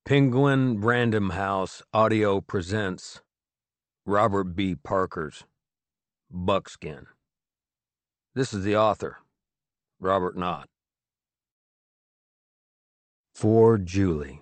Penguin Random House Audio presents Robert B. Parker's Buckskin. This is the author, Robert Knott. For Julie.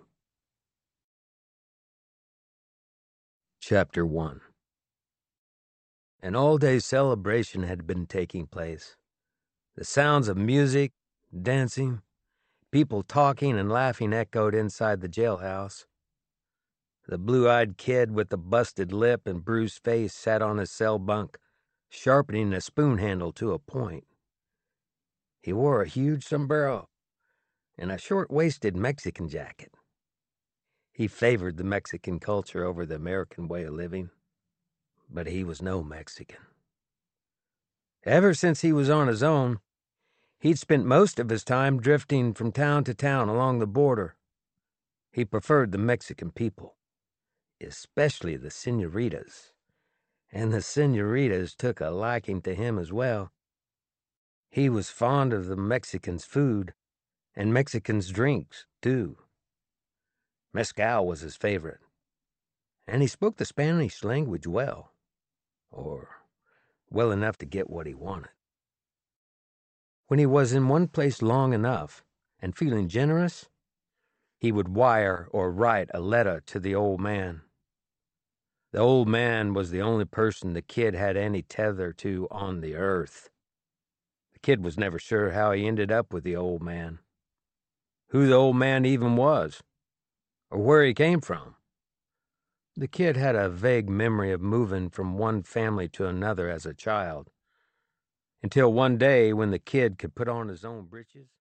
Chapter 1. An all-day celebration had been taking place. The sounds of music, dancing, people talking and laughing echoed inside the jailhouse. The blue-eyed kid with the busted lip and bruised face sat on his cell bunk, sharpening a spoon handle to a point. He wore a huge sombrero and a short-waisted Mexican jacket. He favored the Mexican culture over the American way of living, but he was no Mexican. Ever since he was on his own, he'd spent most of his time drifting from town to town along the border. He preferred the Mexican people, especially the senoritas, and the senoritas took a liking to him as well. He was fond of the Mexicans' food, and Mexicans' drinks, too. Mezcal was his favorite, and he spoke the Spanish language well, or well enough to get what he wanted. When he was in one place long enough and feeling generous, he would wire or write a letter to the old man. The old man was the only person the kid had any tether to on the earth. The kid was never sure how he ended up with the old man, who the old man even was, or where he came from. The kid had a vague memory of moving from one family to another as a child, until one day when the kid could put on his own breeches.